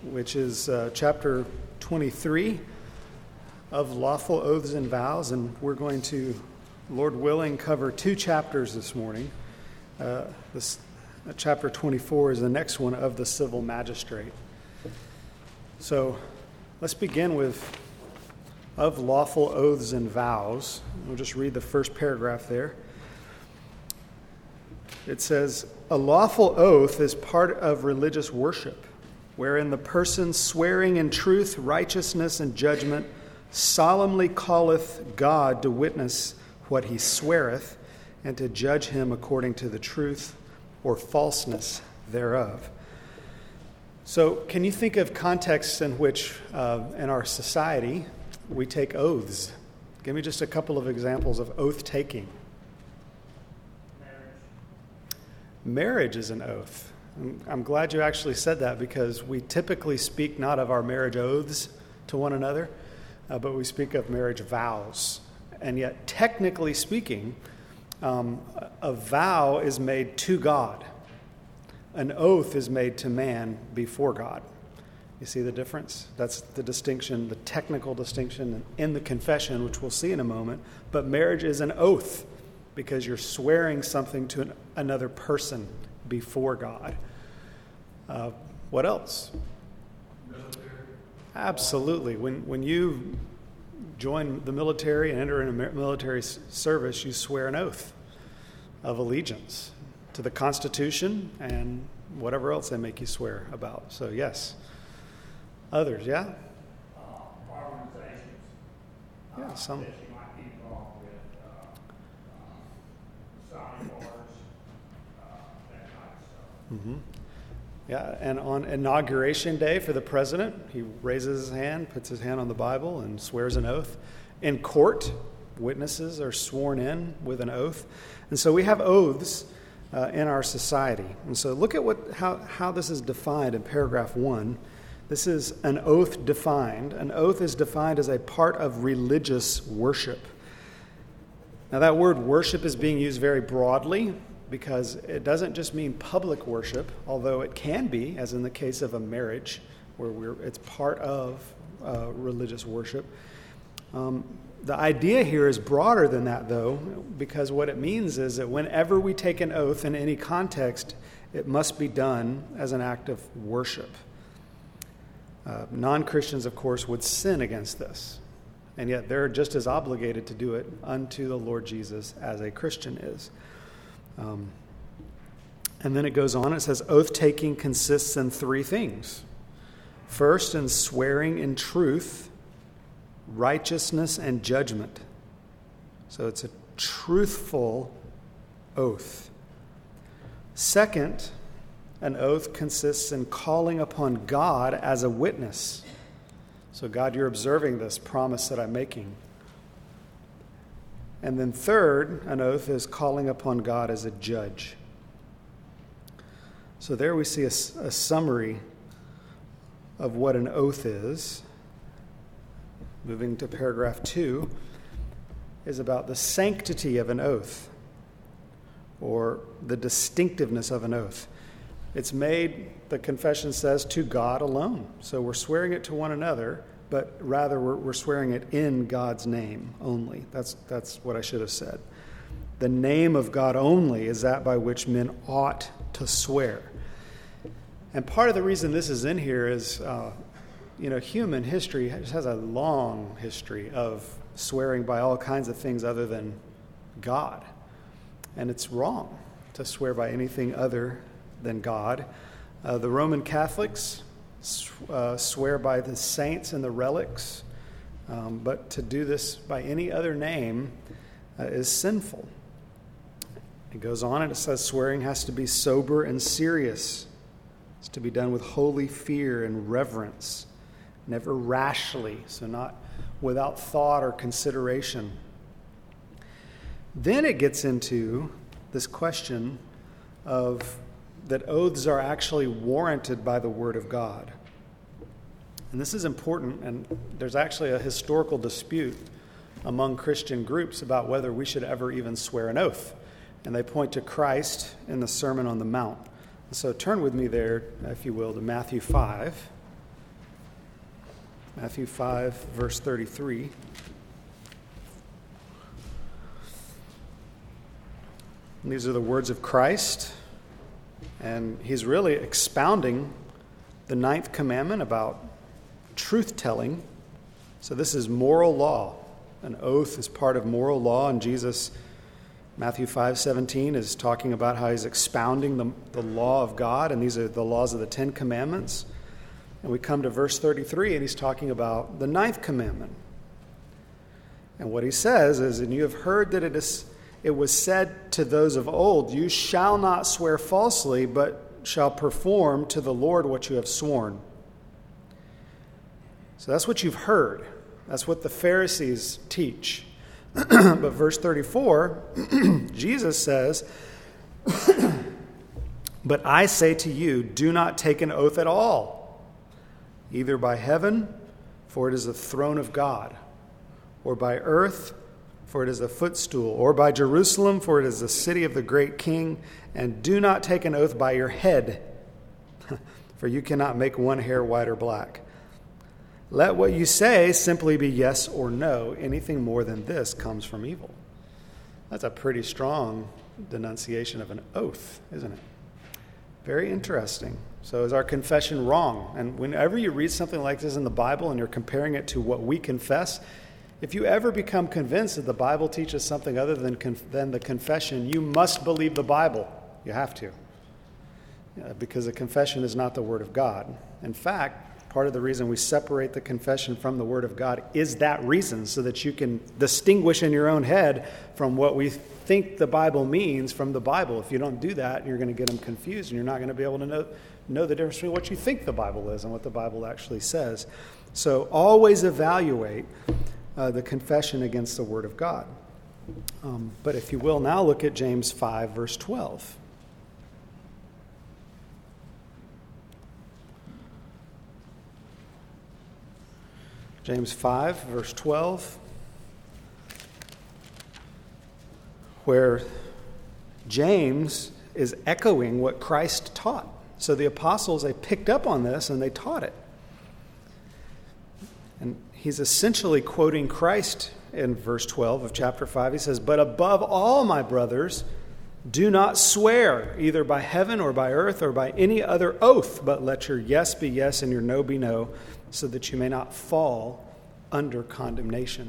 which is chapter 23 of Lawful Oaths and Vows, and we're going to, Lord willing, cover two chapters this morning. Chapter 24 is the next one of the Civil Magistrate. So let's begin with of Lawful Oaths and Vows. We'll just read the first paragraph there. It says, "A lawful oath is part of religious worship, wherein the person swearing in truth, righteousness, and judgment solemnly calleth God to witness what he sweareth, and to judge him according to the truth or falseness thereof." So can you think of contexts in which, in our society, we take oaths? Give me just a couple of examples of oath-taking. Marriage is an oath. I'm glad you actually said that, because we typically speak not of our marriage oaths to one another, but we speak of marriage vows. And yet, technically speaking, a vow is made to God. An oath is made to man before God. You see the difference? That's the distinction, the technical distinction in the confession, which we'll see in a moment. But marriage is an oath, because you're swearing something to another person before God. What else? Military. Absolutely. When you join the military and enter in a military service, you swear an oath of allegiance to the Constitution and whatever else they make you swear about. So yes. Others, yeah? Organizations. Yeah, some. That you might be involved with, signing orders, that kind of stuff. Mm-hmm. Yeah, and on Inauguration Day for the president, he raises his hand, puts his hand on the Bible, and swears an oath. In court, witnesses are sworn in with an oath. And so we have oaths in our society. And so look at how this is defined in paragraph 1. This is an oath defined. An oath is defined as a part of religious worship. Now, that word worship is being used very broadly, because it doesn't just mean public worship, although it can be, as in the case of a marriage, where it's part of religious worship. The idea here is broader than that, though, because what it means is that whenever we take an oath in any context, it must be done as an act of worship. Non-Christians, of course, would sin against this, and yet they're just as obligated to do it unto the Lord Jesus as a Christian is. And then it goes on, it says, oath-taking consists in three things. First, in swearing in truth, righteousness, and judgment. So it's a truthful oath. Second, an oath consists in calling upon God as a witness. So, God, you're observing this promise that I'm making. And then third, an oath is calling upon God as a judge. So there we see a summary of what an oath is. Moving to paragraph 2 is about the sanctity of an oath, or the distinctiveness of an oath. It's made, the confession says, to God alone. So we're swearing it to one another, but rather we're swearing it in God's name only. That's what I should have said. The name of God only is that by which men ought to swear. And part of the reason this is in here is, human history has a long history of swearing by all kinds of things other than God. And it's wrong to swear by anything other than God. The Roman Catholics swear by the saints and the relics, but to do this by any other name is sinful. It goes on and it says swearing has to be sober and serious. It's to be done with holy fear and reverence, never rashly, so not without thought or consideration. Then it gets into this question of that oaths are actually warranted by the Word of God. And this is important, and there's actually a historical dispute among Christian groups about whether we should ever even swear an oath. And they point to Christ in the Sermon on the Mount. So turn with me there, if you will, to Matthew 5. Matthew 5, verse 33. And these are the words of Christ, and he's really expounding the 9th commandment about truth-telling. So this is moral law. An oath is part of moral law, and Jesus, Matthew 5:17, is talking about how he's expounding the law of God, and these are the laws of the 10 commandments. And we come to verse 33, and he's talking about the 9th commandment. And what he says is, and you have heard that it was said to those of old, you shall not swear falsely, but shall perform to the Lord what you have sworn. So that's what you've heard. That's what the Pharisees teach. But verse 34, Jesus says, but I say to you, do not take an oath at all, either by heaven, for it is the throne of God, or by earth, for it is the footstool, or by Jerusalem, for it is the city of the great king. And do not take an oath by your head, for you cannot make one hair white or black. Let what you say simply be yes or no. Anything more than this comes from evil. That's a pretty strong denunciation of an oath, isn't it? Very interesting. So is our confession wrong? And whenever you read something like this in the Bible and you're comparing it to what we confess, if you ever become convinced that the Bible teaches something other than the confession, you must believe the Bible. You have to. Because the confession is not the Word of God. In fact, part of the reason we separate the confession from the Word of God is that reason, so that you can distinguish in your own head from what we think the Bible means from the Bible. If you don't do that, you're going to get them confused, and you're not going to be able to know the difference between what you think the Bible is and what the Bible actually says. So always evaluate the confession against the Word of God. But if you will, now look at James 5, verse 12. James 5, verse 12, where James is echoing what Christ taught. So the apostles, they picked up on this and they taught it. And he's essentially quoting Christ in verse 12 of chapter 5. He says, but above all, my brothers, do not swear either by heaven or by earth or by any other oath, but let your yes be yes and your no be no, so that you may not fall under condemnation.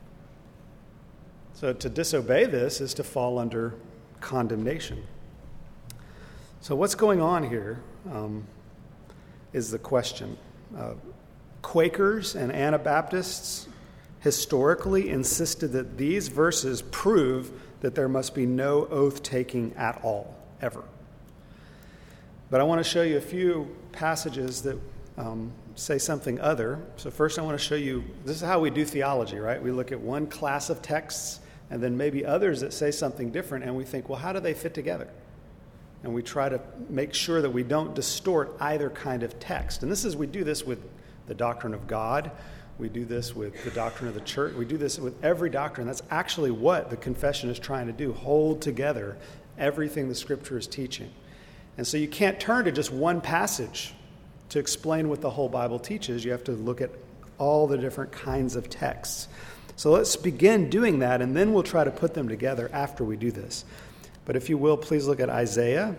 So to disobey this is to fall under condemnation. So what's going on here is the question. Quakers and Anabaptists historically insisted that these verses prove that there must be no oath-taking at all, ever. But I want to show you a few passages that say something other. So first I want to show you, this is how we do theology, right? We look at one class of texts and then maybe others that say something different, and we think, well, how do they fit together? And we try to make sure that we don't distort either kind of text. And we do this with the doctrine of God. We do this with the doctrine of the church. We do this with every doctrine. That's actually what the confession is trying to do, hold together everything the Scripture is teaching. And so you can't turn to just one passage to explain what the whole Bible teaches. You have to look at all the different kinds of texts. So let's begin doing that, and then we'll try to put them together after we do this. But if you will, please look at Isaiah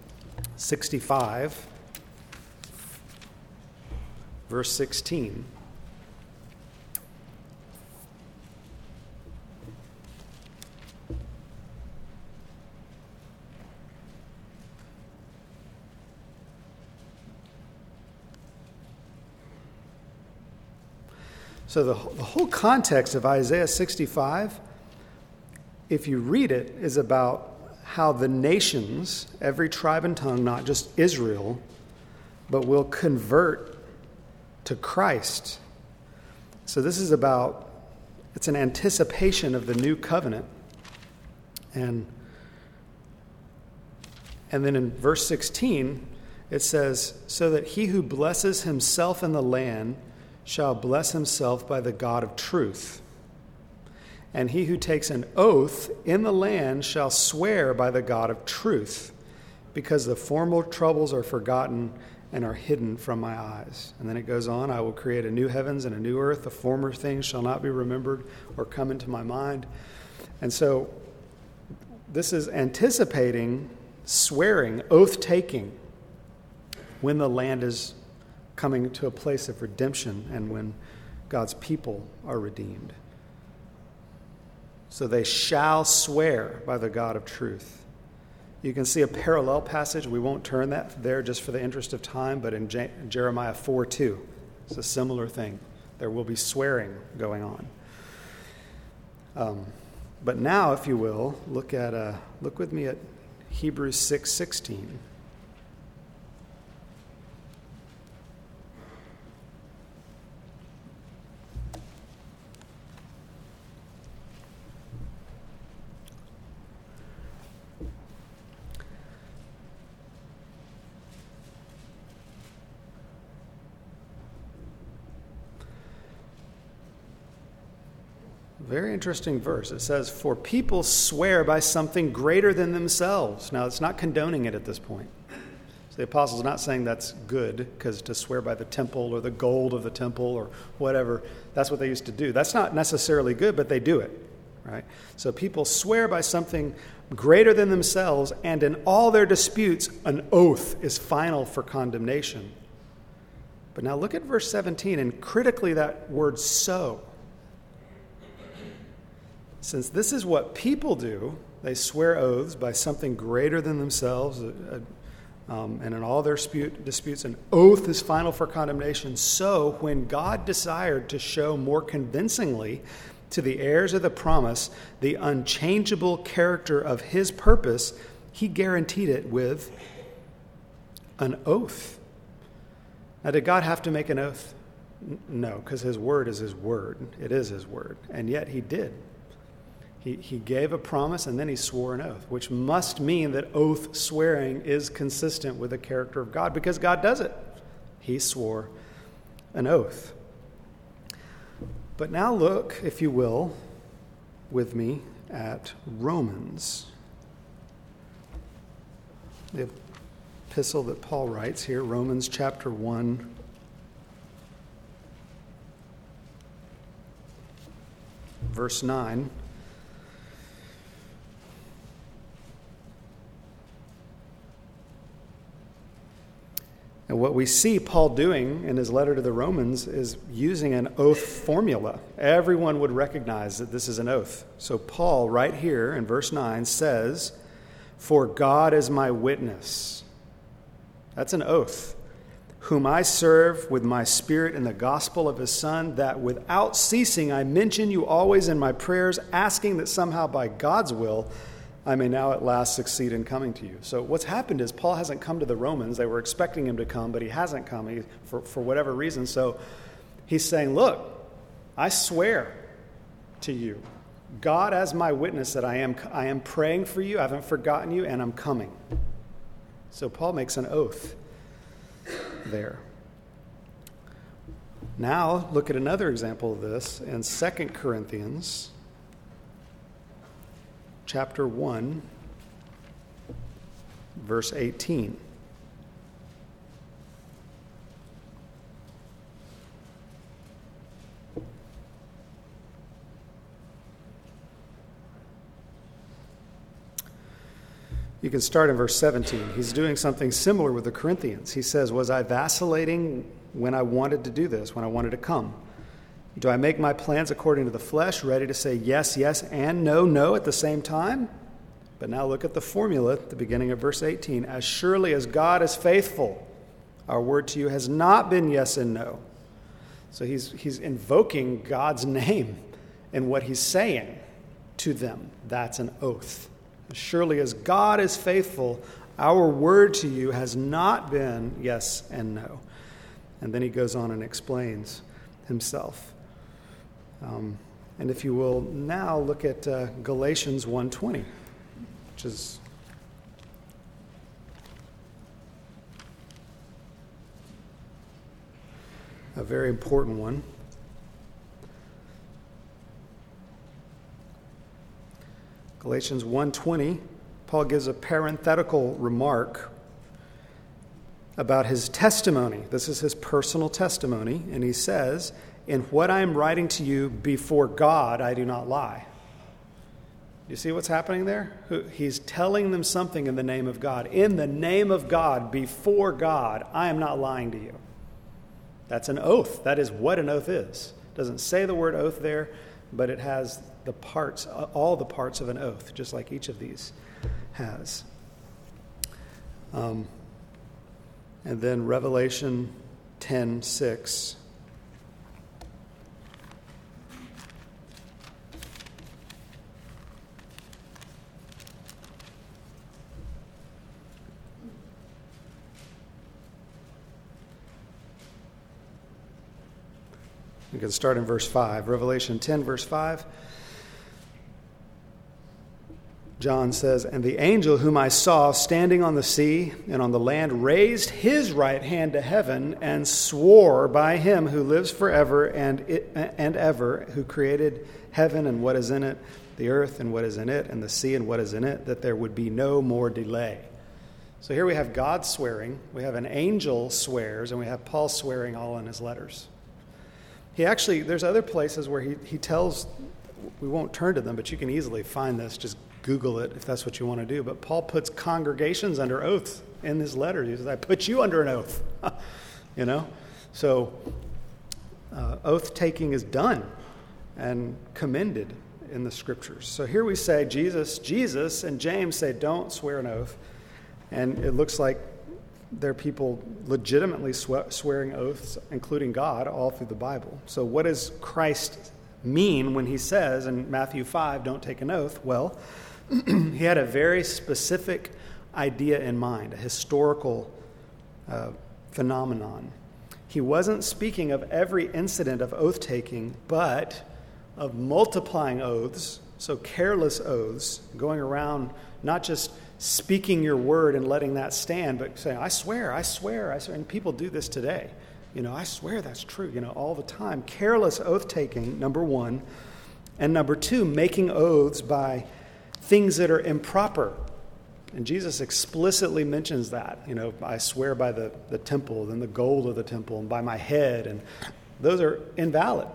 65, verse 16. So the whole context of Isaiah 65, if you read it, is about how the nations, every tribe and tongue, not just Israel, but will convert to Christ. So this is about, it's an anticipation of the new covenant. And then in verse 16, it says, so that he who blesses himself in the land shall bless himself by the God of truth. And he who takes an oath in the land shall swear by the God of truth, because the former troubles are forgotten and are hidden from my eyes. And then it goes on, I will create a new heavens and a new earth. The former things shall not be remembered or come into my mind. And so this is anticipating swearing, oath-taking, when the land is coming to a place of redemption and when God's people are redeemed. So they shall swear by the God of truth. You can see a parallel passage. We won't turn that there just for the interest of time, but in Jeremiah 4:2, it's a similar thing. There will be swearing going on. But now, if you will, look with me at Hebrews 6:16. Very interesting verse. It says, for people swear by something greater than themselves. Now, it's not condoning it at this point. So the apostle's not saying that's good, because to swear by the temple or the gold of the temple or whatever, that's what they used to do. That's not necessarily good, but they do it, right? So people swear by something greater than themselves, and in all their disputes, an oath is final for condemnation. But now look at verse 17, and critically that word so. Since this is what people do, they swear oaths by something greater than themselves, and in all their disputes, an oath is final for condemnation. So when God desired to show more convincingly to the heirs of the promise the unchangeable character of his purpose, he guaranteed it with an oath. Now, did God have to make an oath? No, because his word is his word. It is his word. And yet he did. He gave a promise and then he swore an oath, which must mean that oath swearing is consistent with the character of God, because God does it. He swore an oath. But now look, if you will, with me at Romans. The epistle that Paul writes here, Romans chapter 1. Verse 9. And what we see Paul doing in his letter to the Romans is using an oath formula. Everyone would recognize that this is an oath. So Paul, right here in verse 9, says, for God is my witness. That's an oath. Whom I serve with my spirit in the gospel of his Son, that without ceasing I mention you always in my prayers, asking that somehow by God's will I may now at last succeed in coming to you. So what's happened is Paul hasn't come to the Romans. They were expecting him to come, but he hasn't come for whatever reason. So he's saying, look, I swear to you, God as my witness, that I am praying for you, I haven't forgotten you, and I'm coming. So Paul makes an oath there. Now look at another example of this in 2 Corinthians chapter 1, verse 18. You can start in verse 17. He's doing something similar with the Corinthians. He says, was I vacillating when I wanted to do this, when I wanted to come? Do I make my plans according to the flesh, ready to say yes, yes, and no, no at the same time? But now look at the formula at the beginning of verse 18. As surely as God is faithful, our word to you has not been yes and no. So he's invoking God's name in what he's saying to them. That's an oath. As surely as God is faithful, our word to you has not been yes and no. And then he goes on and explains himself. And if you will now look at Galatians 1:20, which is a very important one. Galatians 1:20, Paul gives a parenthetical remark. about his testimony. This is his personal testimony, and he says, "In what I am writing to you before God, I do not lie." You see what's happening there? He's telling them something in the name of God. In the name of God, before God, I am not lying to you. That's an oath. That is what an oath is. It doesn't say the word oath there, but it has the parts, all the parts of an oath, just like each of these has. And then Revelation 10:6. We can start in verse 5. Revelation 10, verse 5. John says, "And the angel whom I saw standing on the sea and on the land raised his right hand to heaven and swore by him who lives forever and ever, who created heaven and what is in it, the earth and what is in it, and the sea and what is in it, that there would be no more delay." So here we have God swearing, we have an angel swears, and we have Paul swearing all in his letters. He actually, there's other places where he tells, we won't turn to them, but you can easily find this, just Google it if that's what you want to do. But Paul puts congregations under oath in his letter. He says, "I put you under an oath." You know? So oath taking is done and commended in the scriptures. So here we say Jesus, and James say don't swear an oath. And it looks like there are people legitimately swearing oaths, including God, all through the Bible. So what does Christ mean when he says in Matthew 5, don't take an oath? Well, he had a very specific idea in mind, a historical phenomenon. He wasn't speaking of every incident of oath-taking, but of multiplying oaths, so careless oaths, going around not just speaking your word and letting that stand, but saying, I swear. And people do this today. I swear that's true, all the time. Careless oath-taking, number one. And number two, making oaths by things that are improper. And Jesus explicitly mentions that. I swear by the temple and the gold of the temple and by my head. And those are invalid.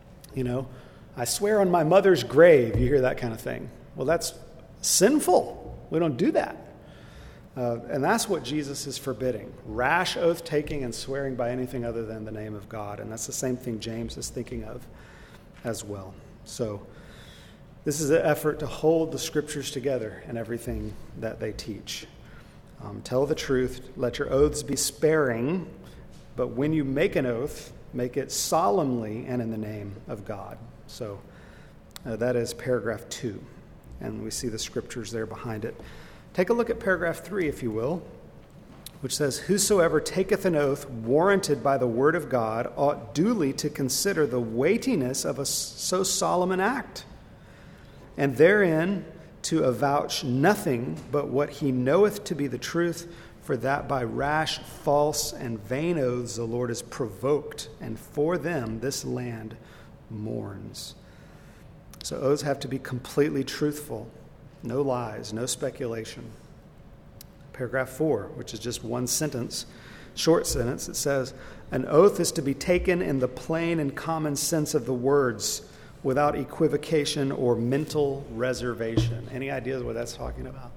I swear on my mother's grave. You hear that kind of thing. Well, that's sinful. We don't do that. And that's what Jesus is forbidding. Rash oath-taking and swearing by anything other than the name of God. And that's the same thing James is thinking of as well. So this is an effort to hold the scriptures together in everything that they teach. Tell the truth. Let your oaths be sparing. But when you make an oath, make it solemnly and in the name of God. So that is paragraph 2. And we see the scriptures there behind it. Take a look at paragraph 3, if you will, which says, "Whosoever taketh an oath warranted by the word of God ought duly to consider the weightiness of so solemn an act, and therein to avouch nothing but what he knoweth to be the truth, for that by rash, false, and vain oaths the Lord is provoked, and for them this land mourns." So oaths have to be completely truthful. No lies, no speculation. Paragraph 4, which is just one sentence, short sentence, it says, "An oath is to be taken in the plain and common sense of the words, without equivocation or mental reservation." Any ideas what that's talking about?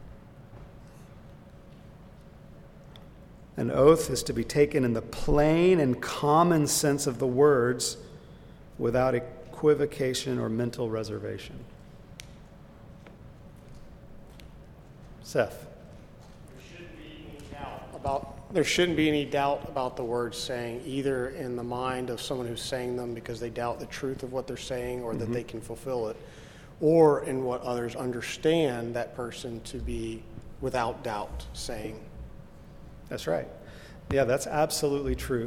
An oath is to be taken in the plain and common sense of the words, without equivocation or mental reservation. Seth. There shouldn't be any doubt about the words saying, either in the mind of someone who's saying them because they doubt the truth of what they're saying or that they can fulfill it, or in what others understand that person to be without doubt saying. That's right. Yeah, that's absolutely true.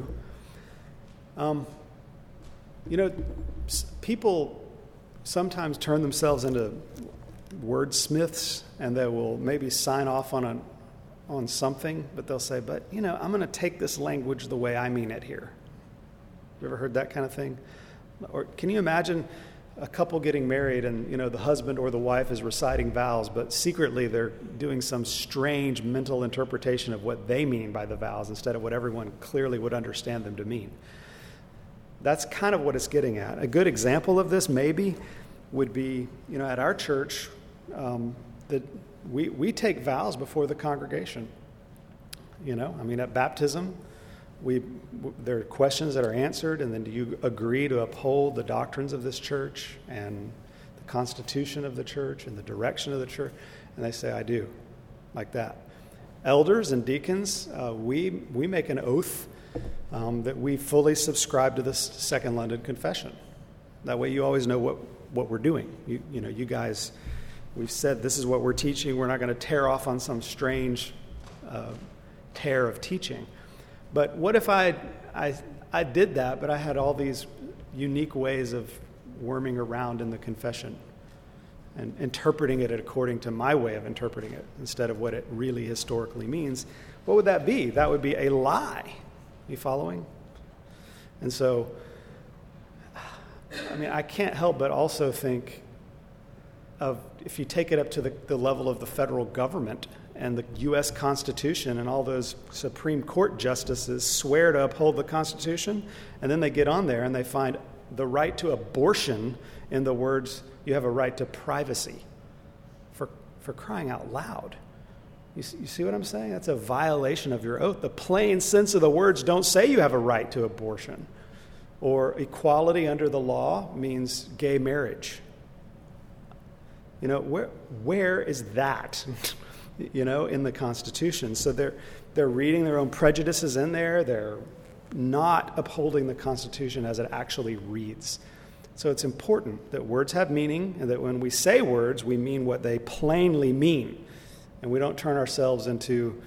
People sometimes turn themselves into wordsmiths, and they will maybe sign off on something, but they'll say, but, I'm going to take this language the way I mean it here. You ever heard that kind of thing? Or can you imagine a couple getting married and, the husband or the wife is reciting vows, but secretly they're doing some strange mental interpretation of what they mean by the vows instead of what everyone clearly would understand them to mean. That's kind of what it's getting at. A good example of this maybe would be, at our church, that we take vows before the congregation. At baptism, there are questions that are answered, and then do you agree to uphold the doctrines of this church and the constitution of the church and the direction of the church? And they say, I do, like that. Elders and deacons, we make an oath that we fully subscribe to the Second London Confession. That way you always know what we're doing. You guys, we've said this is what we're teaching. We're not going to tear off on some strange tear of teaching. But what if I did that, but I had all these unique ways of worming around in the confession and interpreting it according to my way of interpreting it instead of what it really historically means? What would that be? That would be a lie. You following? And so, I can't help but also think of, if you take it up to the level of the federal government and the U.S. Constitution, and all those Supreme Court justices swear to uphold the Constitution, and then they get on there and they find the right to abortion in the words, you have a right to privacy. For crying out loud. You see what I'm saying? That's a violation of your oath. The plain sense of the words don't say you have a right to abortion. Or equality under the law means gay marriage. Where is that? In the Constitution. So they're reading their own prejudices in there. They're not upholding the Constitution as it actually reads. So it's important that words have meaning, and that when we say words, we mean what they plainly mean. And we don't turn ourselves into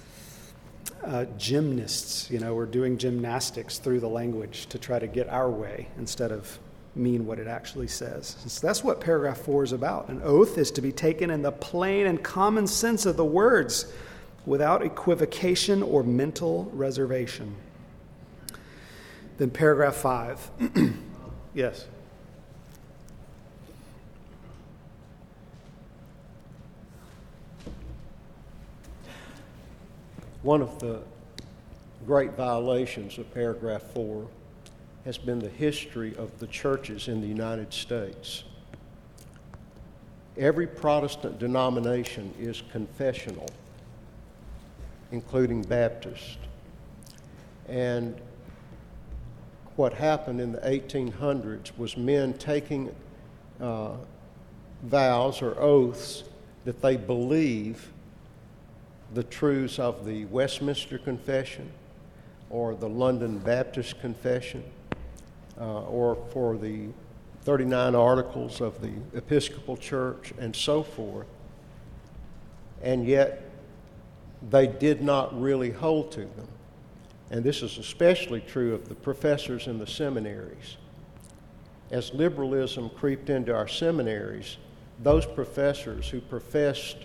gymnasts. We're doing gymnastics through the language to try to get our way instead of mean what it actually says. So that's what paragraph 4 is about. An oath is to be taken in the plain and common sense of the words without equivocation or mental reservation. Then paragraph 5. Yes. One of the great violations of paragraph 4 has been the history of the churches in the United States. Every Protestant denomination is confessional, including Baptist. And what happened in the 1800s was men taking vows or oaths that they believe the truths of the Westminster Confession or the London Baptist Confession, or for the 39 Articles of the Episcopal Church, and so forth. And yet, they did not really hold to them. And this is especially true of the professors in the seminaries. As liberalism creeped into our seminaries, those professors who professed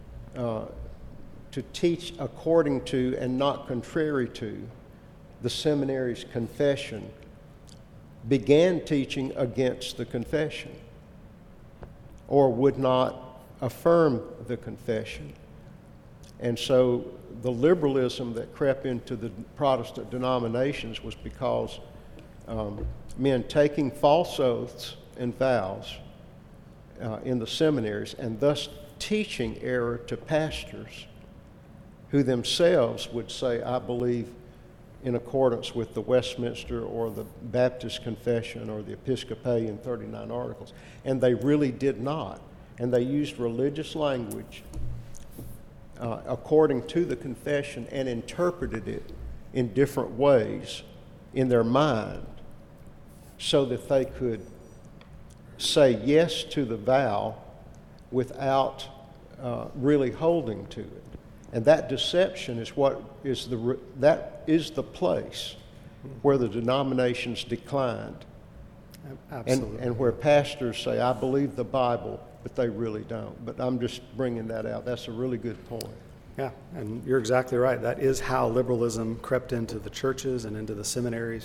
to teach according to and not contrary to the seminary's confession began teaching against the confession, or would not affirm the confession. And so the liberalism that crept into the Protestant denominations was because men taking false oaths and vows in the seminaries, and thus teaching error to pastors who themselves would say, I believe in accordance with the Westminster or the Baptist Confession or the Episcopalian 39 Articles. And they really did not. And they used religious language according to the confession and interpreted it in different ways in their mind so that they could say yes to the vow without really holding to it. And that deception is that is the place where the denominations declined. Absolutely. And where pastors say, I believe the Bible, but they really don't. But I'm just bringing that out. That's a really good point. Yeah, and you're exactly right. That is how liberalism crept into the churches and into the seminaries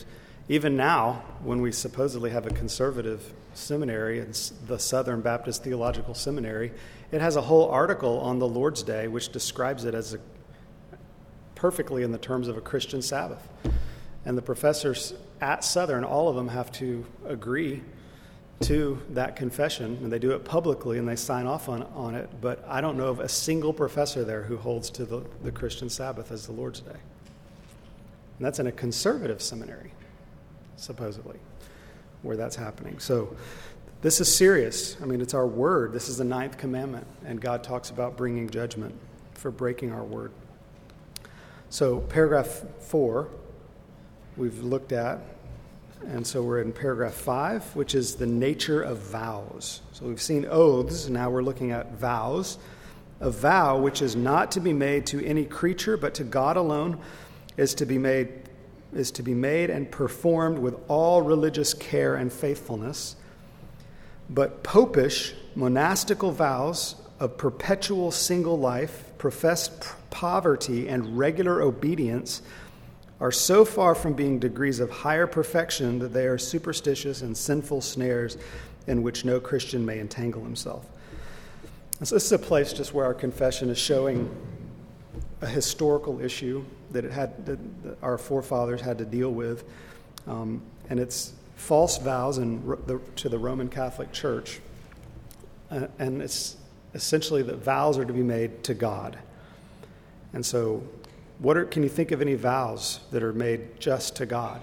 Even now, when we supposedly have a conservative seminary, it's the Southern Baptist Theological Seminary, it has a whole article on the Lord's Day which describes it as perfectly in the terms of a Christian Sabbath. And the professors at Southern, all of them have to agree to that confession, and they do it publicly and they sign off on it, but I don't know of a single professor there who holds to the Christian Sabbath as the Lord's Day. And that's in a conservative seminary, supposedly, where that's happening. So this is serious. I mean, it's our word. This is the 9th commandment, and God talks about bringing judgment for breaking our word. So paragraph 4 we've looked at, and so we're in paragraph 5, which is the nature of vows. So we've seen oaths, now we're looking at vows. A vow which is not to be made to any creature but to God alone is to be made and performed with all religious care and faithfulness. But popish, monastical vows of perpetual single life, professed poverty, and regular obedience are so far from being degrees of higher perfection that they are superstitious and sinful snares in which no Christian may entangle himself. And so this is a place just where our confession is showing a historical issue that our forefathers had to deal with, and it's false vows to the Roman Catholic Church, and it's essentially that vows are to be made to God. And so can you think of any vows that are made just to God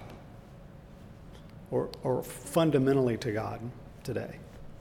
or fundamentally to God today?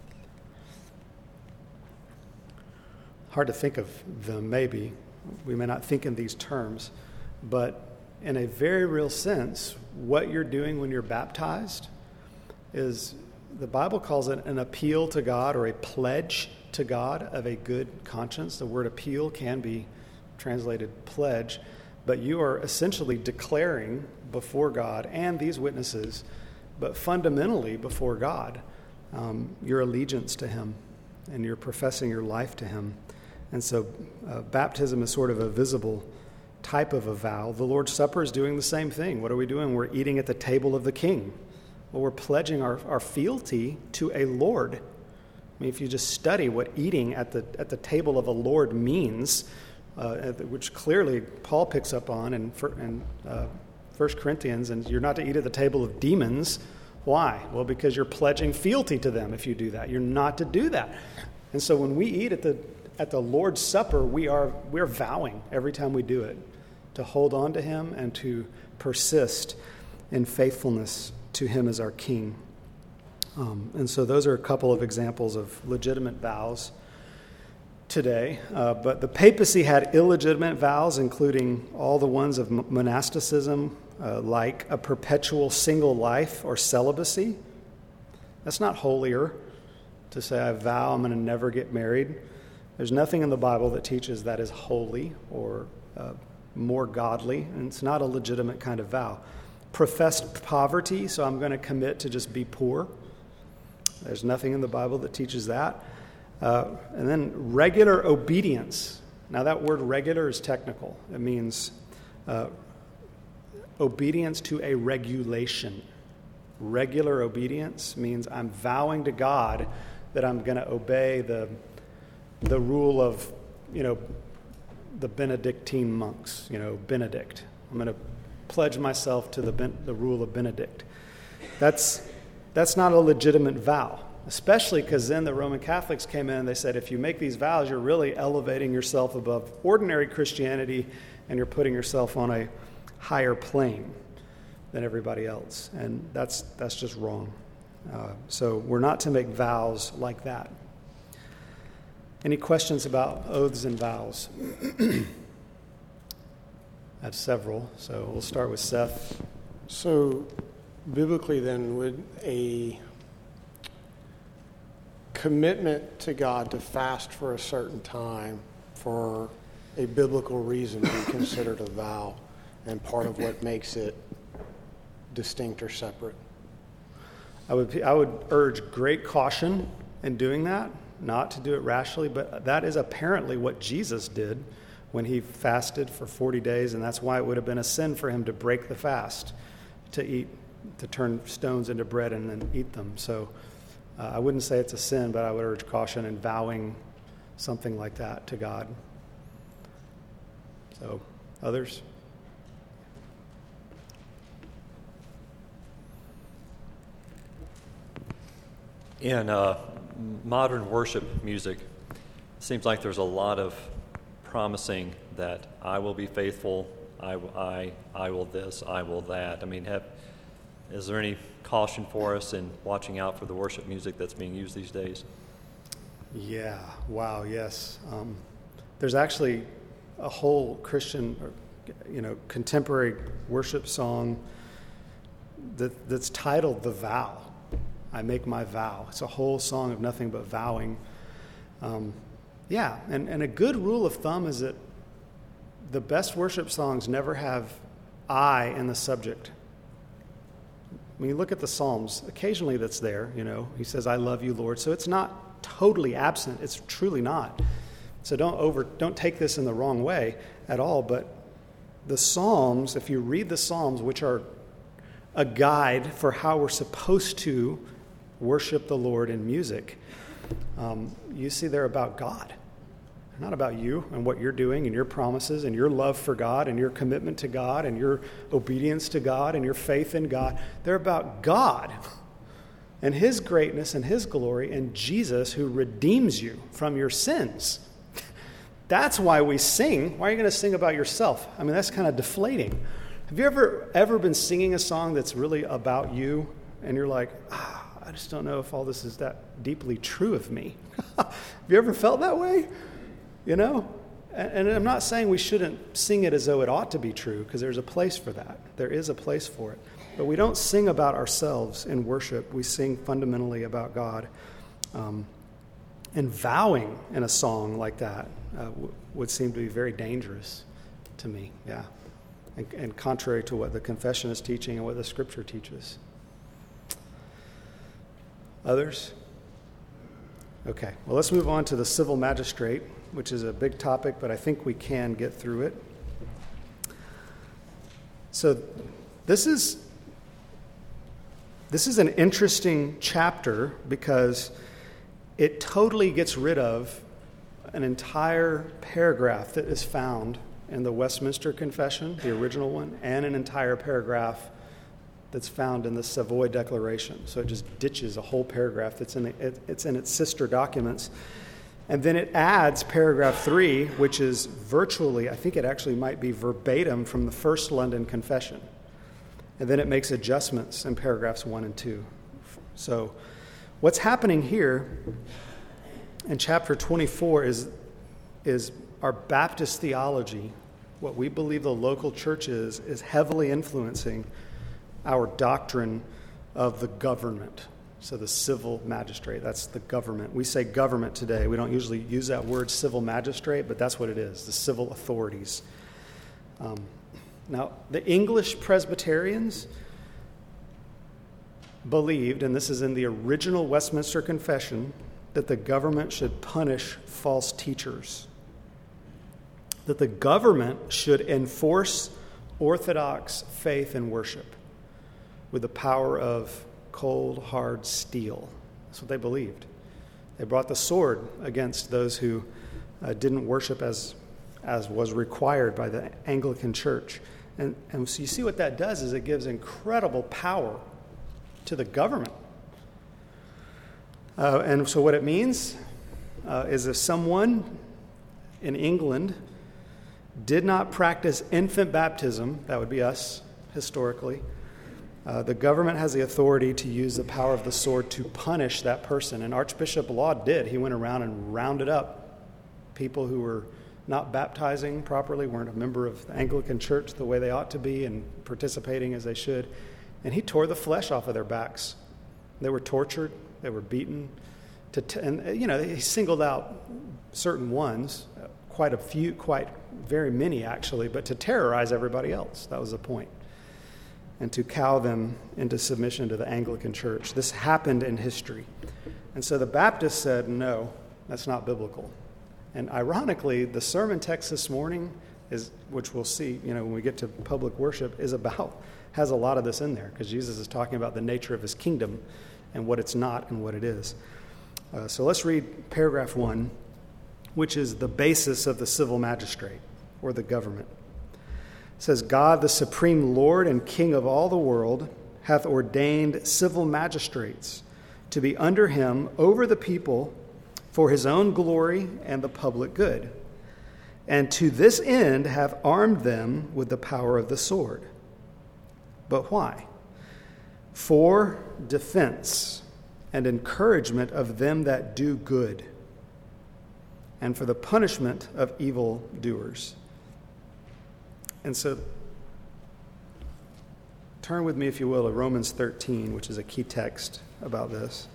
Hard to think of them, maybe. We may not think in these terms, but in a very real sense, what you're doing when you're baptized is, the Bible calls it an appeal to God or a pledge to God of a good conscience. The word appeal can be translated pledge, but you are essentially declaring before God and these witnesses, but fundamentally before God, your allegiance to Him, and you're professing your life to Him. And so baptism is sort of a visible type of a vow. The Lord's Supper is doing the same thing. What are we doing? We're eating at the table of the King. Well, we're pledging our fealty to a Lord. I mean, if you just study what eating at the table of a Lord means, which clearly Paul picks up on in 1 Corinthians, and you're not to eat at the table of demons. Why? Well, because you're pledging fealty to them if you do that. You're not to do that. And so when we eat at the Lord's Supper, we're vowing every time we do it to hold on to Him and to persist in faithfulness to Him as our King. And so those are a couple of examples of legitimate vows today. But the papacy had illegitimate vows, including all the ones of monasticism, like a perpetual single life or celibacy. That's not holier to say, I vow I'm going to never get married. There's nothing in the Bible that teaches that is holy or more godly, and it's not a legitimate kind of vow. Professed poverty, so I'm going to commit to just be poor. There's nothing in the Bible that teaches that. And then regular obedience. Now that word regular is technical. It means obedience to a regulation. Regular obedience means I'm vowing to God that I'm going to obey the rule of, the Benedictine monks, Benedict. I'm going to pledge myself to the rule of Benedict. That's not a legitimate vow, especially because then the Roman Catholics came in and they said, if you make these vows, you're really elevating yourself above ordinary Christianity and you're putting yourself on a higher plane than everybody else. And that's just wrong. So we're not to make vows like that. Any questions about oaths and vows? I have several, so we'll start with Seth. So, biblically then, would a commitment to God to fast for a certain time for a biblical reason be considered a vow and part of what makes it distinct or separate? I would urge great caution in doing that, not to do it rashly, but that is apparently what Jesus did when he fasted for 40 days, and that's why it would have been a sin for him to break the fast, to eat to turn stones into bread and then eat them. So I wouldn't say it's a sin, but I would urge caution in vowing something like that to God. So, others? In modern worship music, it seems like there's a lot of promising that I will be faithful, I will this, I will that. I mean, is there any caution for us in watching out for the worship music that's being used these days? Yeah, wow, yes. There's actually a whole Christian, contemporary worship song that's titled "The Vow." I make my vow. It's a whole song of nothing but vowing. And a good rule of thumb is that the best worship songs never have I in the subject. When you look at the Psalms, occasionally that's there, He says, "I love you, Lord." So it's not totally absent. It's truly not. So don't take this in the wrong way at all. But the Psalms, if you read the Psalms, which are a guide for how we're supposed to worship the Lord in music, you see they're about God. They're not about you and what you're doing and your promises and your love for God and your commitment to God and your obedience to God and your faith in God. They're about God and His greatness and His glory and Jesus who redeems you from your sins. That's why we sing. Why are you going to sing about yourself? I mean, that's kind of deflating. Have you ever been singing a song that's really about you and you're like, I just don't know if all this is that deeply true of me? Have you ever felt that way? And I'm not saying we shouldn't sing it as though it ought to be true, because there's a place for that. There is a place for it. But we don't sing about ourselves in worship. We sing fundamentally about God. And vowing in a song like that would seem to be very dangerous to me, yeah. And contrary to what the confession is teaching and what the Scripture teaches. Others? Okay, well, let's move on to the civil magistrate, which is a big topic, but I think we can get through it. So this is an interesting chapter because it totally gets rid of an entire paragraph that is found in the Westminster Confession, the original one, and an entire paragraph that's found in the Savoy Declaration. So it just ditches a whole paragraph that's in its sister documents. And then it adds paragraph 3, which is virtually, I think it actually might be verbatim from the First London Confession. And then it makes adjustments in paragraphs 1 and 2. So what's happening here in chapter 24 is our Baptist theology, what we believe the local church is heavily influencing our doctrine of the government. So the civil magistrate, that's the government. We say government today. We don't usually use that word civil magistrate, but that's what it is, the civil authorities. Now, the English Presbyterians believed, and this is in the original Westminster Confession, that the government should punish false teachers, that the government should enforce orthodox faith and worship with the power of cold, hard steel. That's what they believed. They brought the sword against those who didn't worship as was required by the Anglican Church. And so you see what that does is it gives incredible power to the government. And so what it means is if someone in England did not practice infant baptism, that would be us historically, the government has the authority to use the power of the sword to punish that person. And Archbishop Laud did. He went around and rounded up people who were not baptizing properly, weren't a member of the Anglican Church the way they ought to be and participating as they should. And he tore the flesh off of their backs. They were tortured. They were beaten. He singled out certain ones, quite very many actually, but to terrorize everybody else. That was the point. And to cow them into submission to the Anglican Church. This happened in history. And so the Baptists said, no, that's not biblical. And ironically, the sermon text this morning, which we'll see when we get to public worship, has a lot of this in there because Jesus is talking about the nature of his kingdom and what it's not and what it is. So let's read paragraph 1, which is the basis of the civil magistrate or the government. It says, God, the supreme Lord and King of all the world, hath ordained civil magistrates to be under him over the people for his own glory and the public good, and to this end have armed them with the power of the sword. But why? For defense and encouragement of them that do good, and for the punishment of evil doers. And so, turn with me, if you will, to Romans 13, which is a key text about this.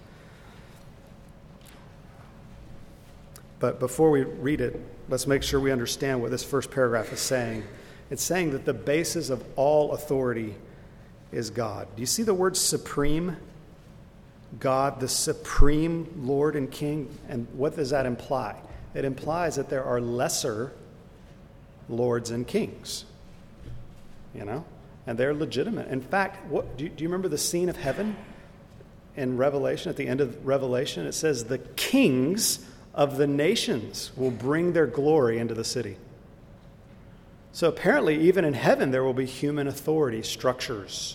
But before we read it, let's make sure we understand what this first paragraph is saying. It's saying that the basis of all authority is God. Do you see the word supreme? God, the supreme Lord and King. And what does that imply? It implies that there are lesser lords and kings, and they're legitimate. In fact, do you remember the scene of heaven in Revelation? At the end of Revelation, it says the kings of the nations will bring their glory into the city. So apparently, even in heaven, there will be human authority structures.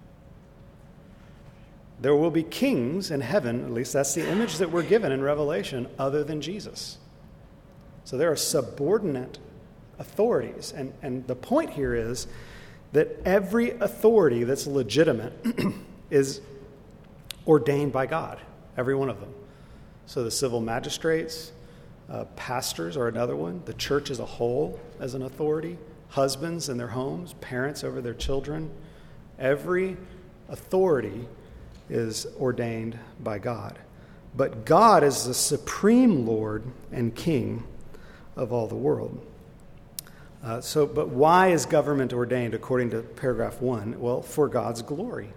There will be kings in heaven, at least that's the image that we're given in Revelation, other than Jesus. So there are subordinate authorities. And the point here is that every authority that's legitimate is ordained by God, every one of them. So the civil magistrates, pastors are another one, the church as a whole as an authority, husbands in their homes, parents over their children. Every authority is ordained by God. But God is the supreme Lord and King of all the world. But why is government ordained according to paragraph 1? Well, for God's glory.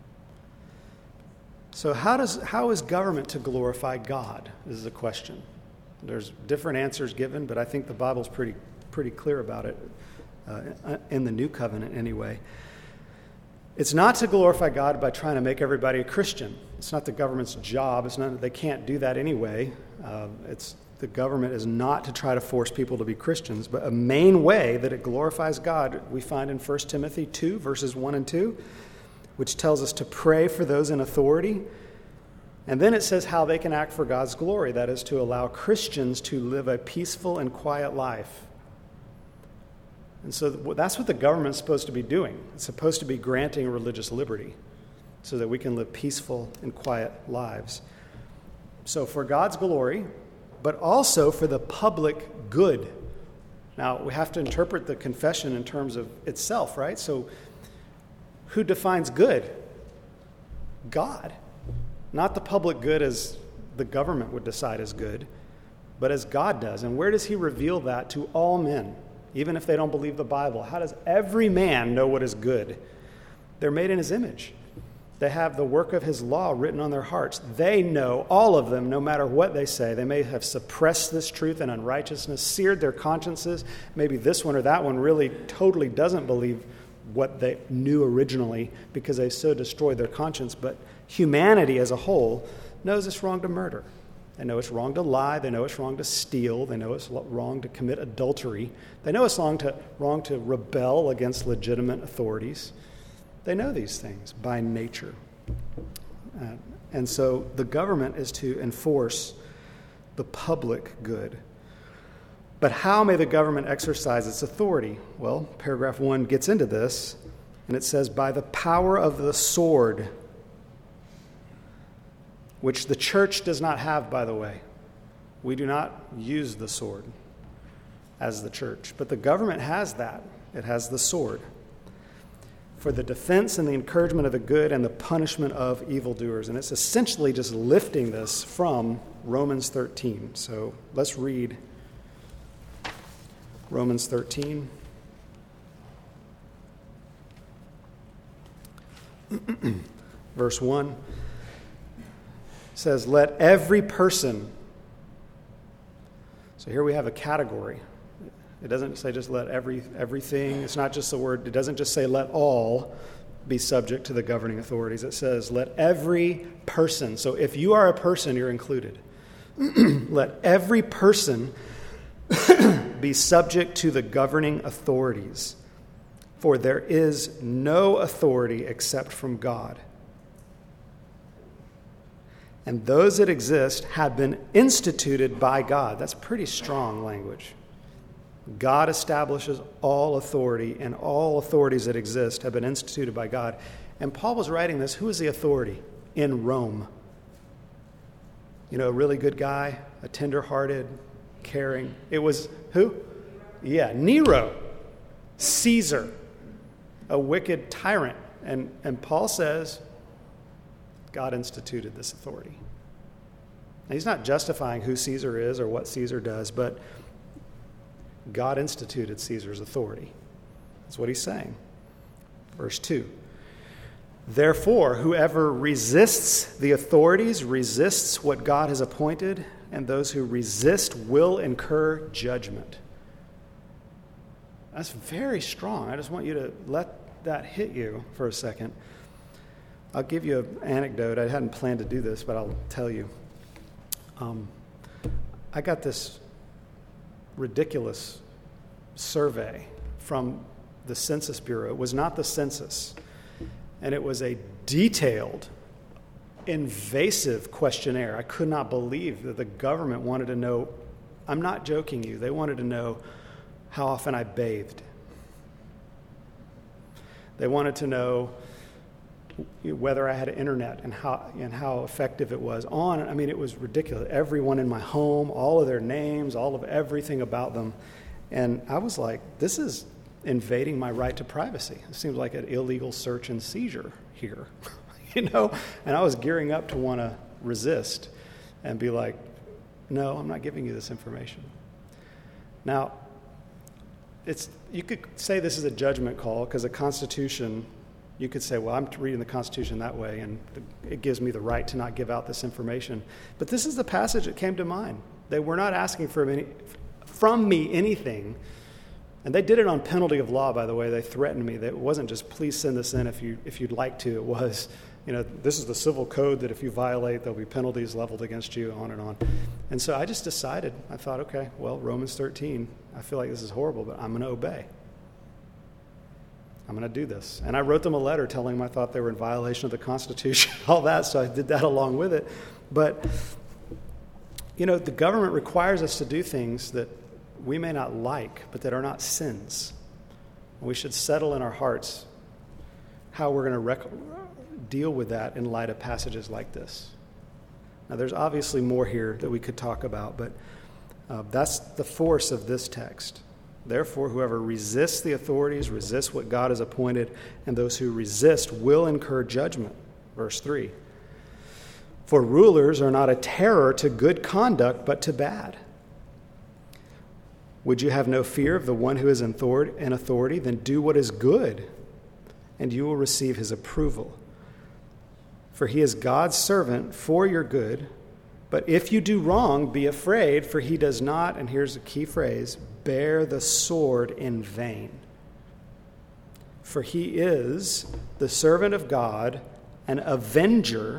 So how is government to glorify God? This is a question. There's different answers given, but I think the Bible's pretty clear about it, in the New Covenant anyway. It's not to glorify God by trying to make everybody a Christian. It's not the government's job. They can't do that anyway. The government is not to try to force people to be Christians, but a main way that it glorifies God we find in 1 Timothy 2, verses 1 and 2, which tells us to pray for those in authority. And then it says how they can act for God's glory, that is, to allow Christians to live a peaceful and quiet life. And so that's what the government's supposed to be doing. It's supposed to be granting religious liberty so that we can live peaceful and quiet lives. So for God's glory, but also for the public good. Now, we have to interpret the confession in terms of itself, right? So who defines good? God. Not the public good as the government would decide is good, but as God does. And where does he reveal that to all men, even if they don't believe the Bible? How does every man know what is good? They're made in his image. They have the work of his law written on their hearts. They know, all of them, no matter what they say. They may have suppressed this truth in unrighteousness, seared their consciences. Maybe this one or that one really totally doesn't believe what they knew originally because they so destroyed their conscience. But humanity as a whole knows it's wrong to murder. They know it's wrong to lie. They know it's wrong to steal. They know it's wrong to commit adultery. They know it's wrong to rebel against legitimate authorities. They know these things by nature. And so the government is to enforce the public good. But how may the government exercise its authority? Well, paragraph 1 gets into this, and it says, by the power of the sword, which the church does not have, by the way. We do not use the sword as the church, but the government has that. It has the sword for the defense and the encouragement of the good and the punishment of evildoers. And it's essentially just lifting this from Romans 13. So let's read Romans 13. Verse 1 says, let every person. So here we have a category. It doesn't say just let everything. It's not just the word. It doesn't just say let all. be subject to the governing authorities. It says, let every person, so if you are a person, you're included. Let every person be subject to the governing authorities, for there is no authority except from God. And those that exist have been instituted by God. That's pretty strong language. God establishes all authority, and all authorities that exist have been instituted by God. And Paul was writing this. Who is the authority? In Rome. You know, a really good guy, a tender-hearted, caring. It was who? Yeah, Nero, Caesar, a wicked tyrant. And Paul says, God instituted this authority. Now, he's not justifying who Caesar is or what Caesar does, but God instituted Caesar's authority. That's what he's saying. Verse 2. Therefore, whoever resists the authorities resists what God has appointed, and those who resist will incur judgment. That's very strong. I just want you to let that hit you for a second. I'll give you an anecdote. I hadn't planned to do this, but I'll tell you. I got this ridiculous survey from the Census Bureau. It was not the census, and it was a detailed, invasive questionnaire. I could not believe that the government wanted to know. I'm not joking you. They wanted to know how often I bathed. They wanted to know whether I had internet and how effective it was. I mean, it was ridiculous. Everyone in my home, all of their names, all of everything about them. And I was like, this is invading my right to privacy. It seems like an illegal search and seizure here, you know? And I was gearing up to want to resist and be like, no, I'm not giving you this information. Now, you could say this is a judgment call because the Constitution, you could say, well, I'm reading the Constitution that way, and it gives me the right to not give out this information. But this is the passage that came to mind. They were not asking from me anything. And they did it on penalty of law, by the way. They threatened me. That it wasn't just, please send this in if you'd like to. It was, this is the civil code that if you violate, there'll be penalties leveled against you, on and on. And so I just decided, I thought, okay, well, Romans 13, I feel like this is horrible, but I'm going to obey. I'm going to do this. And I wrote them a letter telling them I thought they were in violation of the Constitution, all that, so I did that along with it. But, the government requires us to do things that we may not like, but that are not sins. We should settle in our hearts how we're going to deal with that in light of passages like this. Now, there's obviously more here that we could talk about, but that's the force of this text. Therefore, whoever resists the authorities resists what God has appointed, and those who resist will incur judgment. Verse 3. For rulers are not a terror to good conduct, but to bad. Would you have no fear of the one who is in authority? Then do what is good, and you will receive his approval. For he is God's servant for your good. But if you do wrong, be afraid, for he does not, and here's a key phrase, bear the sword in vain. For he is the servant of God, an avenger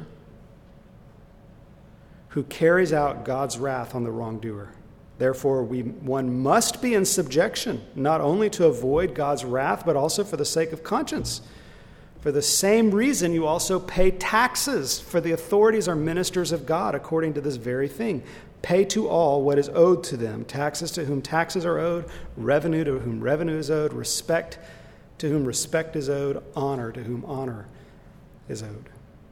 who carries out God's wrath on the wrongdoer. Therefore, one must be in subjection, not only to avoid God's wrath, but also for the sake of conscience. For the same reason, you also pay taxes, for the authorities are ministers of God, according to this very thing. Pay to all what is owed to them, taxes to whom taxes are owed, revenue to whom revenue is owed, respect to whom respect is owed, honor to whom honor is owed.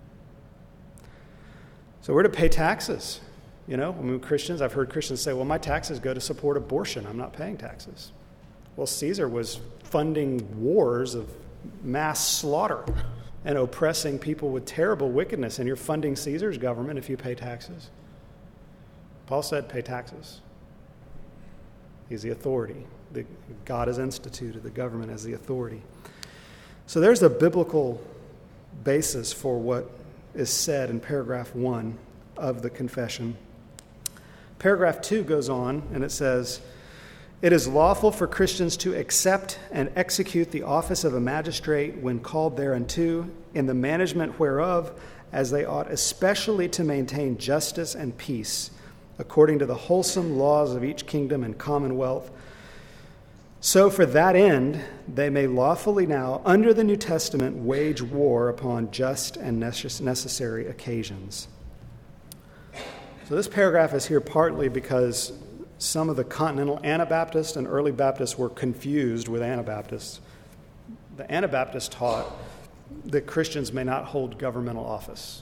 So we're to pay taxes. Christians, I've heard Christians say, well, my taxes go to support abortion. I'm not paying taxes. Well, Caesar was funding wars of mass slaughter and oppressing people with terrible wickedness, and you're funding Caesar's government if you pay taxes. Paul said, pay taxes. He's the authority. God has instituted the government as the authority. So there's a biblical basis for what is said in paragraph 1 of the confession. Paragraph 2 goes on, and it says, It is lawful for Christians to accept and execute the office of a magistrate when called thereunto, in the management whereof, as they ought especially to maintain justice and peace, according to the wholesome laws of each kingdom and commonwealth. So for that end, they may lawfully now, under the New Testament, wage war upon just and necessary occasions. So this paragraph is here partly because some of the continental Anabaptists and early Baptists were confused with Anabaptists. The Anabaptists taught that Christians may not hold governmental office.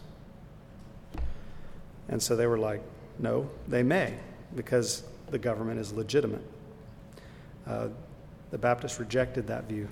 And so they were like, no, they may, because the government is legitimate. The Baptists rejected that view.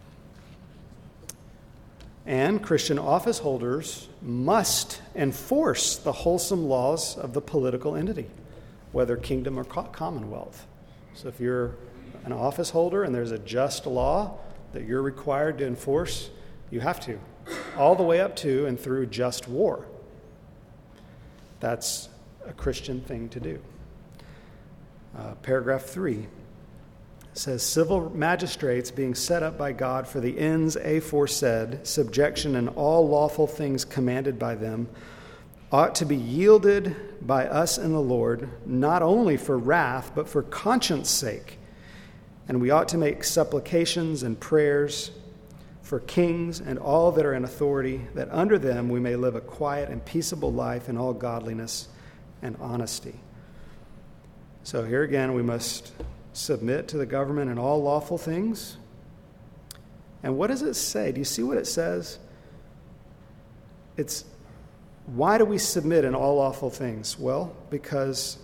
And Christian office holders must enforce the wholesome laws of the political entity, whether kingdom or commonwealth. So if you're an office holder and there's a just law that you're required to enforce, you have to, all the way up to and through just war. That's a Christian thing to do. Paragraph 3 says, civil magistrates being set up by God for the ends aforesaid, subjection in all lawful things commanded by them, ought to be yielded by us in the Lord, not only for wrath, but for conscience sake. And we ought to make supplications and prayers for kings and all that are in authority, that under them we may live a quiet and peaceable life in all godliness and honesty. So here again, we must submit to the government in all lawful things. And what does it say? Do you see what it says? It's, why do we submit in all lawful things? Well, because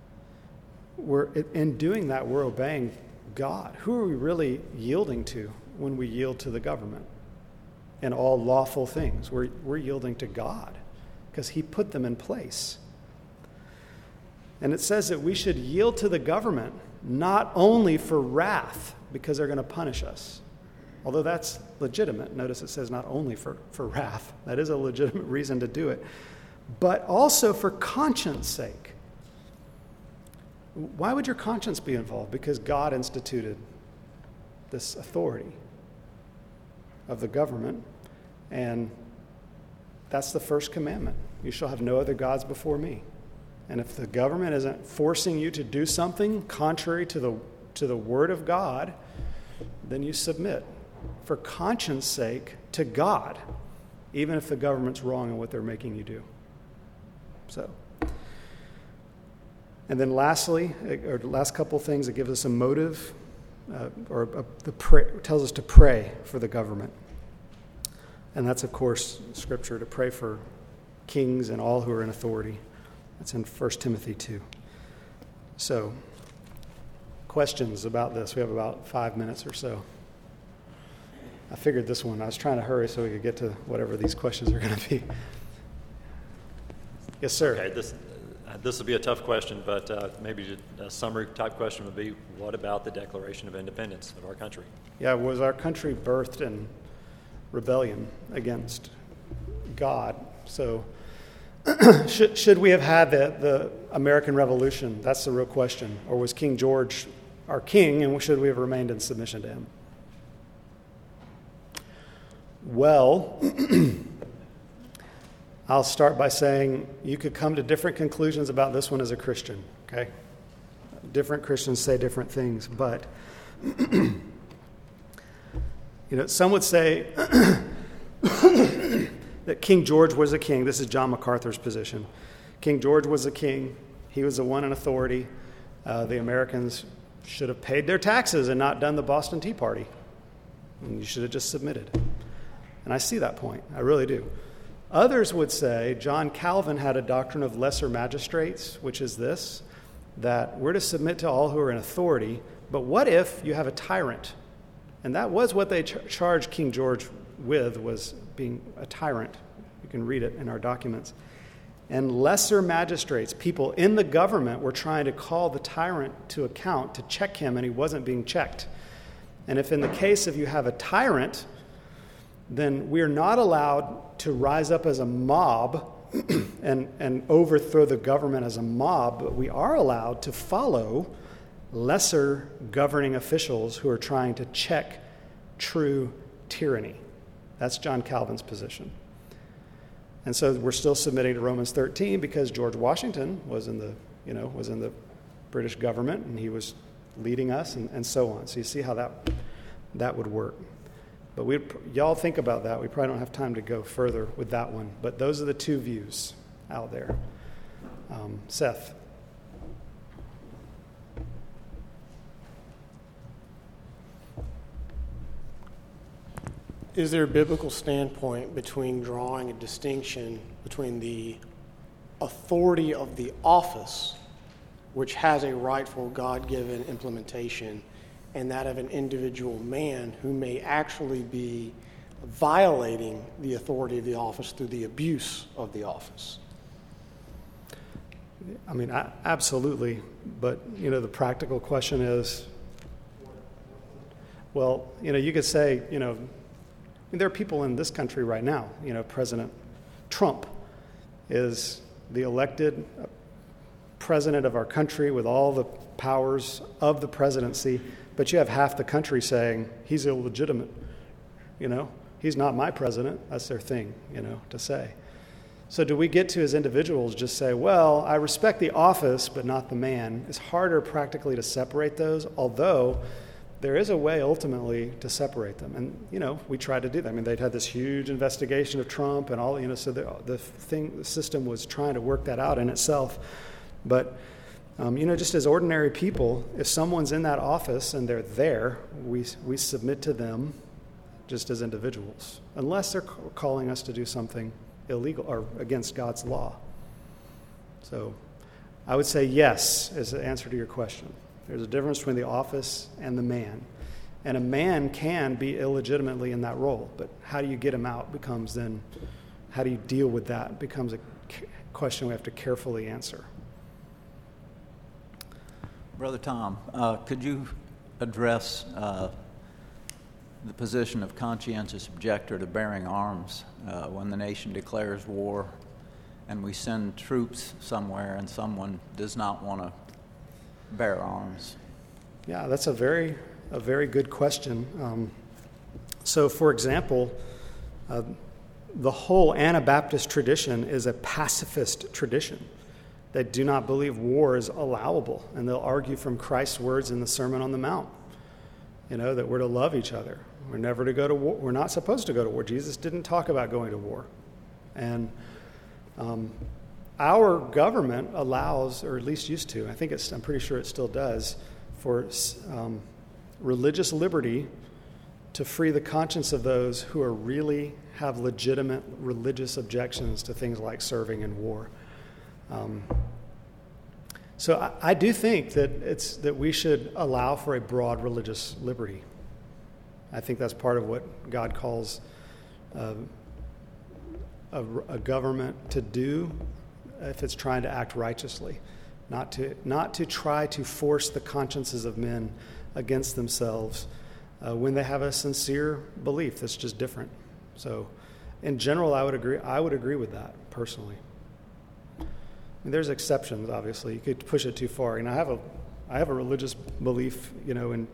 in doing that, we're obeying God. Who are we really yielding to when we yield to the government? In all lawful things, we're yielding to God because He put them in place. And it says that we should yield to the government not only for wrath, because they're going to punish us. Although that's legitimate. Notice it says not only for wrath. That is a legitimate reason to do it. But also for conscience sake. Why would your conscience be involved? Because God instituted this authority of the government. And that's the first commandment. You shall have no other gods before me. And if the government isn't forcing you to do something contrary to the word of God, then you submit for conscience sake to God, even if the government's wrong in what they're making you do. So, and then lastly, or last couple things, it gives us a motive, tells us to pray for the government. And that's, of course, Scripture, to pray for kings and all who are in authority. That's in 1 Timothy 2. So, questions about this? We have about 5 minutes or so. I figured this one. I was trying to hurry so we could get to whatever these questions are going to be. Yes, sir. Okay, this will be a tough question, but maybe a summary type question would be, what about the Declaration of Independence of our country? Yeah, was our country birthed in rebellion against God? So should we have had the American Revolution? That's the real question. Or was King George our king, and should we have remained in submission to him? Well, I'll start by saying you could come to different conclusions about this one as a Christian, okay? Different Christians say different things, but some would say that King George was a king. This is John MacArthur's position. King George was a king. He was the one in authority. The Americans should have paid their taxes and not done the Boston Tea Party. And you should have just submitted. And I see that point. I really do. Others would say John Calvin had a doctrine of lesser magistrates, which is this, that we're to submit to all who are in authority, but what if you have a tyrant? And that was what they charged King George with, was being a tyrant. You can read it in our documents. And lesser magistrates, people in the government, were trying to call the tyrant to account to check him, and he wasn't being checked. And if in the case of you have a tyrant, then we're not allowed to rise up as a mob and overthrow the government as a mob, but we are allowed to follow lesser governing officials who are trying to check true tyranny. That's John Calvin's position. And so we're still submitting to Romans 13 because George Washington was in the British government, and he was leading us, and so on. So you see how that would work. But y'all think about that. We probably don't have time to go further with that one. But those are the two views out there. Seth. Is there a biblical standpoint between drawing a distinction between the authority of the office, which has a rightful God-given implementation, and that of an individual man who may actually be violating the authority of the office through the abuse of the office? I mean, absolutely. But, the practical question is, well, you could say, there are people in this country right now. President Trump is the elected president of our country with all the powers of the presidency, but you have half the country saying he's illegitimate. He's not my president. That's their thing, to say. So do we get to, as individuals, just say, well, I respect the office, but not the man? It's harder practically to separate those, although there is a way ultimately to separate them. And, we tried to do that. I mean, they'd had this huge investigation of Trump and all, so the system was trying to work that out in itself. But, just as ordinary people, if someone's in that office and they're there, we submit to them just as individuals, unless they're calling us to do something illegal or against God's law. So I would say yes as the answer to your question. There's a difference between the office and the man. And a man can be illegitimately in that role, but how do you get him out becomes then, how do you deal with that becomes a question we have to carefully answer. Brother Tom, could you address the position of conscientious objector to bearing arms when the nation declares war and we send troops somewhere and someone does not want to bear arms? Yeah, that's a very good question. So, for example, the whole Anabaptist tradition is a pacifist tradition. They do not believe war is allowable, and they'll argue from Christ's words in the Sermon on the Mount, that we're to love each other. We're never to go to war. We're not supposed to go to war. Jesus didn't talk about going to war. And our government allows, or at least used to, I'm pretty sure it still does, for religious liberty to free the conscience of those who really have legitimate religious objections to things like serving in war. So I do think that we should allow for a broad religious liberty. I think that's part of what God calls a government to do if it's trying to act righteously, not to try to force the consciences of men against themselves when they have a sincere belief that's just different. So, in general, I would agree with that personally. I mean, there's exceptions, obviously. You could push it too far. I have a religious belief, in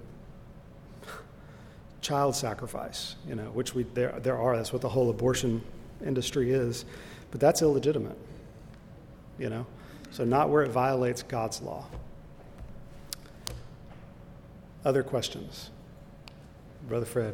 child sacrifice, which there are. That's what the whole abortion industry is, but that's illegitimate. So not where it violates God's law. Other questions? Brother Fred.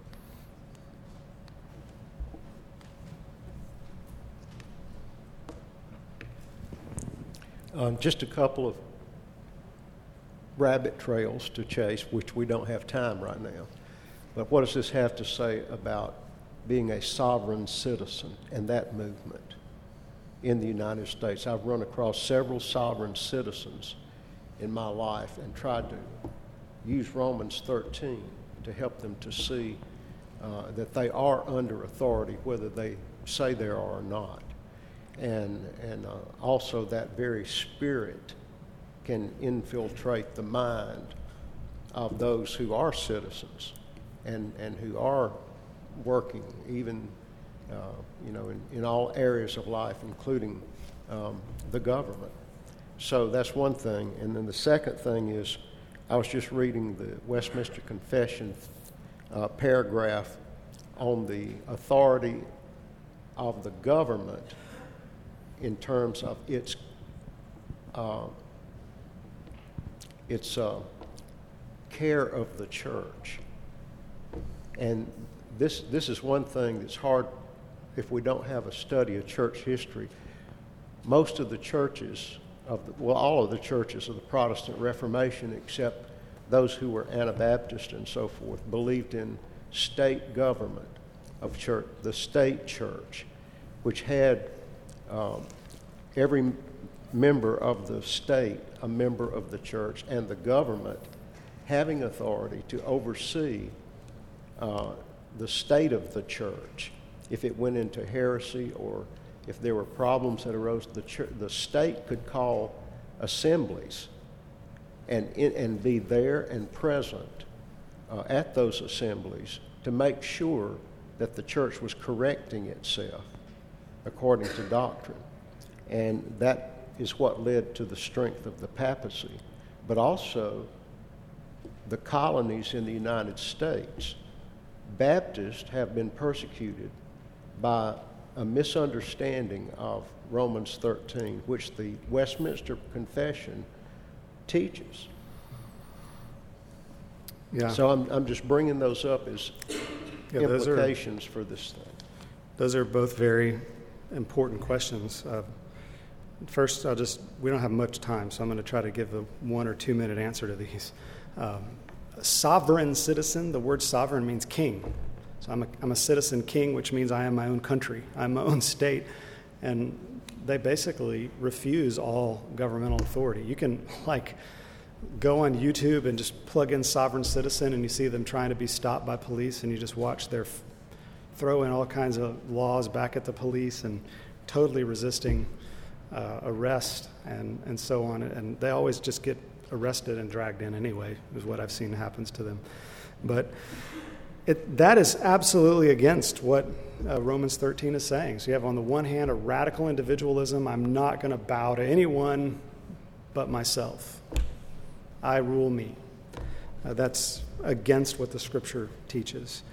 Just a couple of rabbit trails to chase, which we don't have time right now. But what does this have to say about being a sovereign citizen and that movement in the United States? I've run across several sovereign citizens in my life and tried to use Romans 13 to help them to see that they are under authority, whether they say they are or not. And also that very spirit can infiltrate the mind of those who are citizens and who are working even in all areas of life, including the government. So that's one thing. And then the second thing is I was just reading the Westminster Confession paragraph on the authority of the government in terms of its care of the church. And this is one thing that's hard if we don't have a study of church history. Most of the churches all of the churches of the Protestant Reformation, except those who were Anabaptist and so forth, believed in state government of church, the state church, which had every member of the state a member of the church, and the government having authority to oversee the state of the church. If it went into heresy or if there were problems that arose, the state could call assemblies and be there and present at those assemblies to make sure that the church was correcting itself according to doctrine. And that is what led to the strength of the papacy. But also, the colonies in the United States, Baptists have been persecuted by a misunderstanding of Romans 13, which the Westminster Confession teaches. Yeah. So I'm just bringing those up as those implications for this thing. Those are both very important questions. First, we don't have much time, so I'm going to try to give a 1 or 2 minute answer to these. Sovereign citizen, the word sovereign means king. So I'm a citizen king, which means I am my own country. I'm my own state. And they basically refuse all governmental authority. You can go on YouTube and just plug in sovereign citizen, and you see them trying to be stopped by police, and you just watch their throw in all kinds of laws back at the police and totally resisting arrest and so on. And they always just get arrested and dragged in anyway, is what I've seen happens to them. But that is absolutely against what Romans 13 is saying. So you have on the one hand a radical individualism. I'm not going to bow to anyone but myself. I rule me. That's against what the Scripture teaches.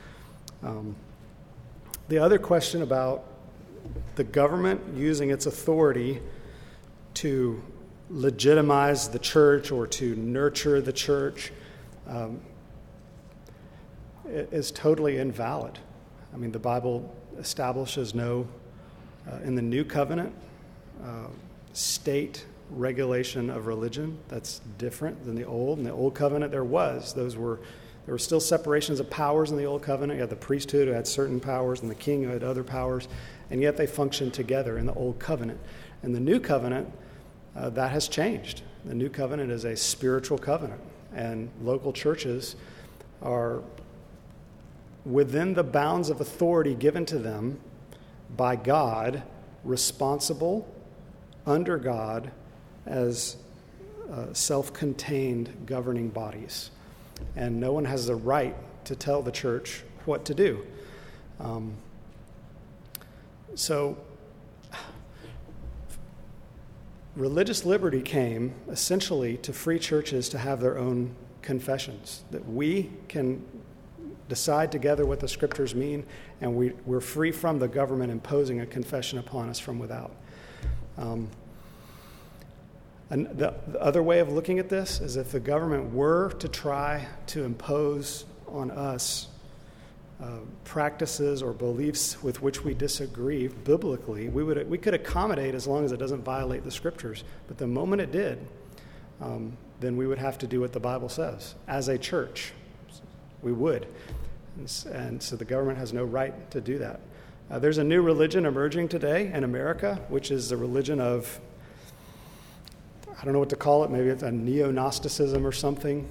The other question about the government using its authority to legitimize the church or to nurture the church is totally invalid. I mean, the Bible establishes no, in the New Covenant, state regulation of religion. That's different than the Old. In the Old Covenant, there were still separations of powers in the Old Covenant. You had the priesthood who had certain powers and the king who had other powers, and yet they functioned together in the Old Covenant. In the New Covenant, that has changed. The New Covenant is a spiritual covenant, and local churches are within the bounds of authority given to them by God, responsible under God as self-contained governing bodies. And no one has the right to tell the church what to do. So religious liberty came essentially to free churches to have their own confessions, that we can decide together what the Scriptures mean, and we're free from the government imposing a confession upon us from without. And the other way of looking at this is if the government were to try to impose on us practices or beliefs with which we disagree biblically, we could accommodate as long as it doesn't violate the Scriptures. But the moment it did, then we would have to do what the Bible says. As a church, we would. And so the government has no right to do that. There's a new religion emerging today in America, which is the religion of, I don't know what to call it, maybe it's a neo-Gnosticism or something.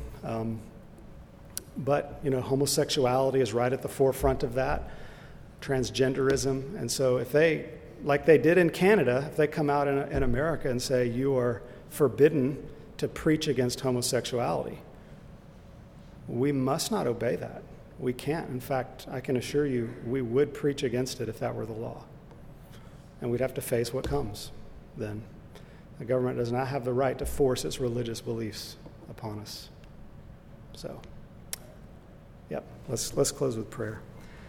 But, homosexuality is right at the forefront of that, transgenderism. And so if they, like they did in Canada, if they come out in America and say you are forbidden to preach against homosexuality, we must not obey that. We can't. In fact, I can assure you we would preach against it if that were the law. And we'd have to face what comes then. The government does not have the right to force its religious beliefs upon us. So, yep, let's close with prayer.